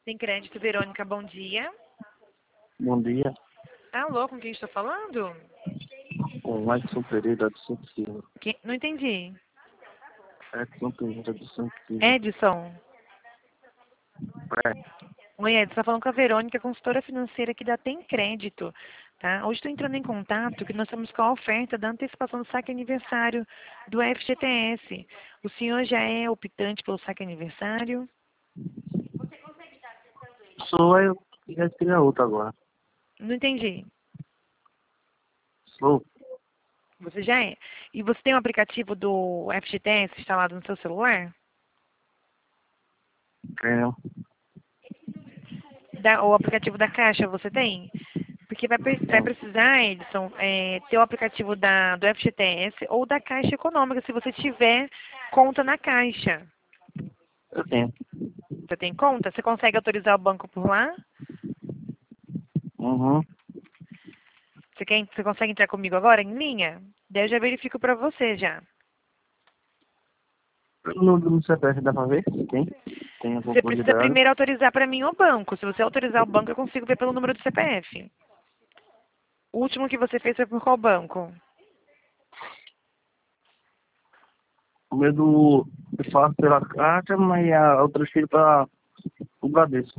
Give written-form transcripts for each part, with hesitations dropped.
Tem crédito, Verônica, bom dia. Bom dia, Alô, com quem estou falando? o Edson Pereira do Santo Silva. Não entendi. Edson Pereira do Santo Silva. Edson. É, Oi, Edson, está falando com a Verônica, consultora financeira aqui da Tem Crédito. Tá? Hoje estou entrando em contato que nós estamos com a oferta da antecipação do saque aniversário do FGTS. O senhor já é optante pelo saque aniversário? sou eu que já queria outra agora. Não entendi. Sou, Você já é. E você tem o aplicativo do FGTS instalado no seu celular? tenho. O aplicativo da Caixa você tem? Porque vai precisar, Edson, ter o aplicativo do FGTS ou da Caixa Econômica, se você tiver conta na Caixa. Eu tenho. Você tem conta? Você consegue autorizar o banco por lá? Uhum. Você consegue entrar comigo agora em linha? Daí eu já verifico para você já. No CPF dá pra ver? Tem? Tem a Você precisa profundidade. primeiro autorizar para mim o banco. Se você autorizar o banco, eu consigo ver pelo número do CPF. O último que você fez foi por qual banco? O meu do. Eu faço pela Caixa, mas eu transfiro para o Bradesco.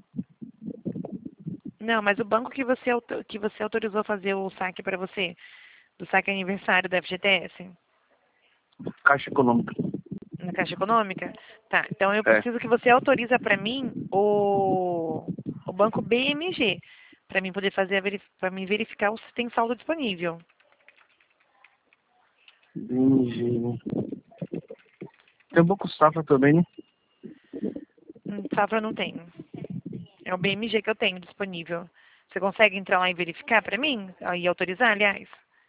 Não, mas o banco que você autorizou fazer o saque para você, do saque aniversário da FGTS, Caixa Econômica. na Caixa Econômica? Tá, então eu É. preciso que você autoriza para mim o banco BMG, para mim poder para mim verificar se tem saldo disponível. BMG. Tem um pouco safra também, né? Safra não tenho. É o BMG que eu tenho disponível. Você consegue entrar lá e verificar para mim? E autorizar, aliás?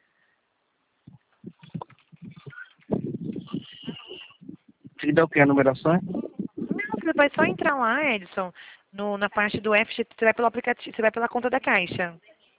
Se der o quê? A numeração? Não, você vai só entrar lá, Edson, na parte do FGTS, você vai pelo aplicativo, você vai pela conta da Caixa.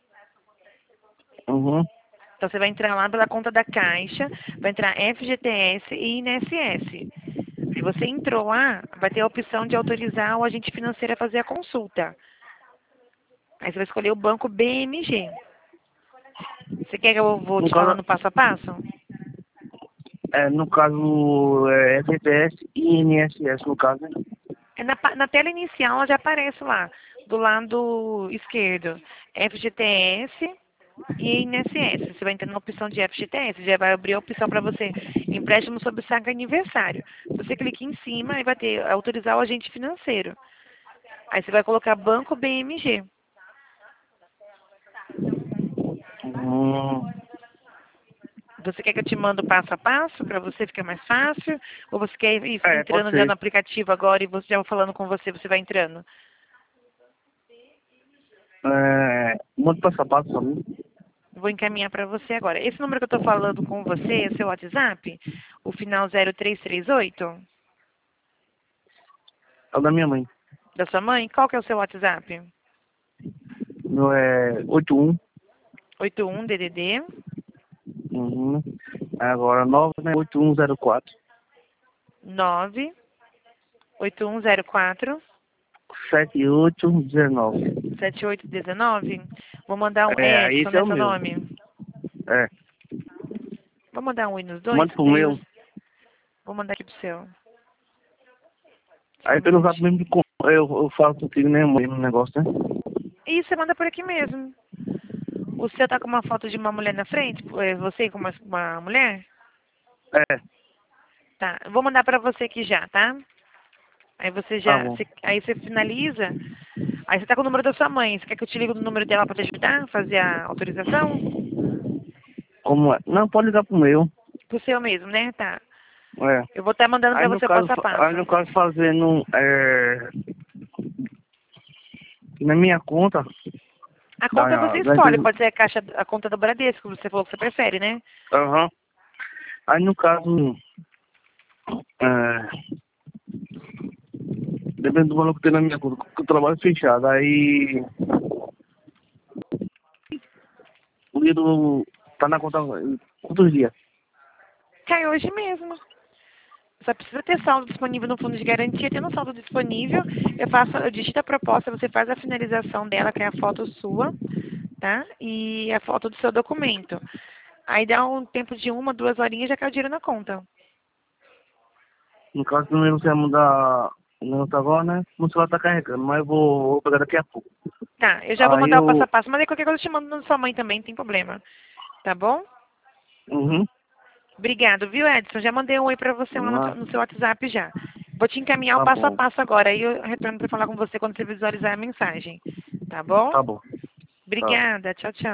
Uhum. Então você vai entrar lá pela conta da Caixa, vai entrar FGTS e INSS. Se você entrou lá, vai ter a opção de autorizar o agente financeiro a fazer a consulta. Aí você vai escolher o banco BMG. Você quer que eu vou No te caso, falando passo a passo? no caso, FPS e INSS, no caso, né? Na tela inicial ela já aparece lá, do lado esquerdo, FGTS e INSS. Você vai entrar na opção de FGTS, já vai abrir a opção para você, empréstimo sob saque aniversário. Você clica em cima e vai ter autorizar o agente financeiro. Aí você vai colocar banco BMG. Hum, Você quer que eu te mando passo a passo para você ficar mais fácil? Ou você quer ir pode entrando já no ser. aplicativo agora e você já falando com você, você vai entrando? Manda passo a passo pra mim. Vou encaminhar para você agora. Esse número que eu estou falando com você é seu WhatsApp? O final 0338? É o da minha mãe. Da sua mãe? Qual que é o seu WhatsApp? Meu é 81. 81 DDD Uhum. Agora 9, né? 8104 98104 7819. 7819. Vou mandar um Aí Edson, esse é né, o seu meu. nome? É. Vou mandar um I nos dois? Manda pro Daí meu. vou mandar aqui pro seu. Só um Aí pelo zap minutinho. mesmo eu falo contigo, né, mãe, no negócio, né? E você manda por aqui mesmo. O seu tá com uma foto de uma mulher na frente? Você com uma mulher? É, Tá. Eu vou mandar pra você aqui já, tá? Aí você tá já. bom. Aí você finaliza. Aí você tá com o número da sua mãe. Você quer que eu te ligue no número dela pra te ajudar? Fazer a autorização? Como é? Não, pode ligar pro meu. Pro seu mesmo, né? Tá. É. Eu vou estar mandando pra você o passo a Aí passo. no caso fazendo na minha conta A conta da, você da escolhe. empresa. Pode ser a conta do Bradesco, você falou que você prefere, né? Aham. Aí no caso, é, depende do valor que tem na minha conta, porque o trabalho é fechado. Aí o dia do. Tá na conta quantos dias? Cai hoje mesmo. Só precisa ter saldo disponível no fundo de garantia. Tendo um saldo disponível, eu digito a proposta, você faz a finalização dela, que é a foto sua, tá? E a foto do seu documento. Aí dá um tempo de 1, 2 horinhas e já cai o dinheiro na conta. No caso, também você vai mudar o meu agora, né? O celular tá carregando, mas eu vou pegar daqui a pouco. Tá, eu já vou Aí mandar o passo a eu... passo, mas aí qualquer coisa eu te mando na sua mãe também, não tem problema. Tá bom? Uhum. Obrigado, viu, Edson? Já mandei um oi pra você lá Ah, no seu WhatsApp já. Vou te encaminhar o tá passo a bom. passo agora, aí eu retorno pra falar com você quando você visualizar a mensagem. Tá bom? Tá bom. Tá. Obrigada, tchau, tchau.